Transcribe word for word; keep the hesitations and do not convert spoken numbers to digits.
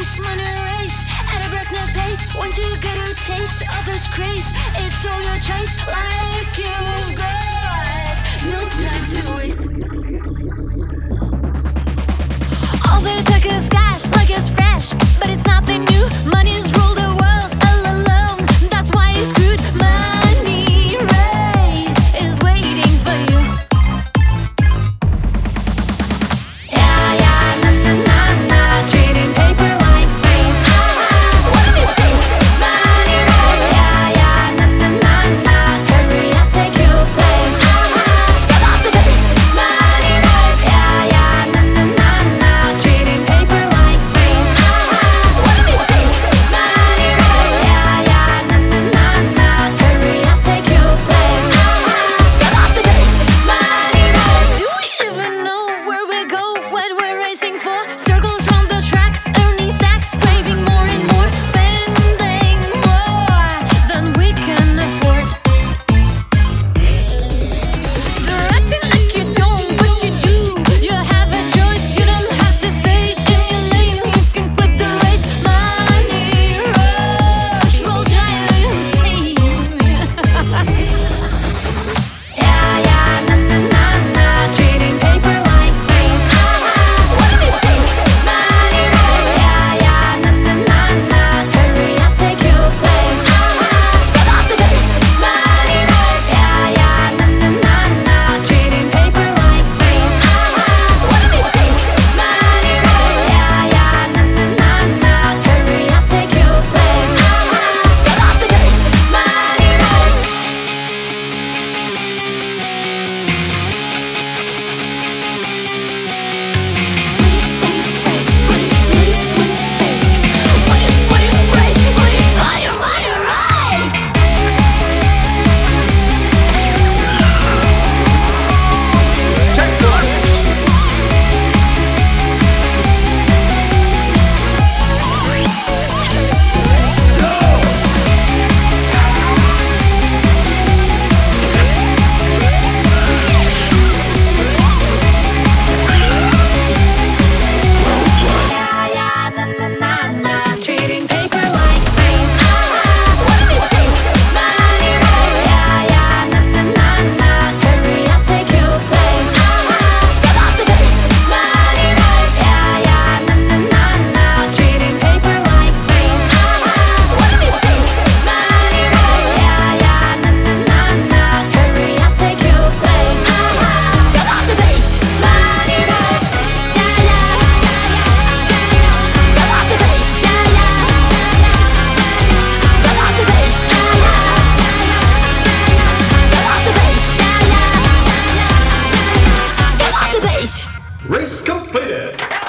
race, money race at a breakneck pace. Once you get a taste of this craze, it's all your choice. Like you've got no time to waste. All they take is cash, like it's fresh, but it's nothing new. Money's rule the world all alone. That's why it's screwed. Money race is waiting for you. Yeah, yeah, na na na na. Trading paper like saints. Ah, what a mistake. Money race. Yeah, yeah, na na na na. Hurry up, take your place. Ah, step off the base. Money race. Yeah, yeah, na na na na. Trading paper like saints. Ah, what a mistake. Money race. Yeah, yeah, na na na na. Hurry up, take your place. Ah, step off the base. Money race. Do we even know where we go? What we're racing for? Circles round the track, earning stacks, craving more and more, spending more than we can afford. They're acting like you don't, but you do. You have a choice, you don't have to stay in your lane. You can quit the race. Money rush will drive you insane. Yeah, yeah, na na na na. Trading paper like saints. Ah, what a mistake. Money race. Yeah, yeah, na na na na. Hurry up, take your place. Ah, step off the base. Money race. Yeah, yeah, na na na na. Trading paper like saints. Ah, what a mistake. Money race. Yeah, yeah, na na na na. Hurry up, take your place. Ah, step off the base. Money race. Yeah, yeah, na na na na. Trading paper like saints. Ah, what a mistake. Money race. Yeah, yeah, na na na na. Hurry up, take your place. Ah, step off the base. Money race. Yeah, yeah, na na na na. Trading paper like saints. Ah, what a mistake. Money race. Yeah, yeah, na na na na. Hurry up, take your place. Ah, step off the base. Money race. Yeah, yeah. Step off the base, yeah, yeah. Step off the base, yeah, yeah. Step off the base, yeah, yeah. Step off the base. Race completed!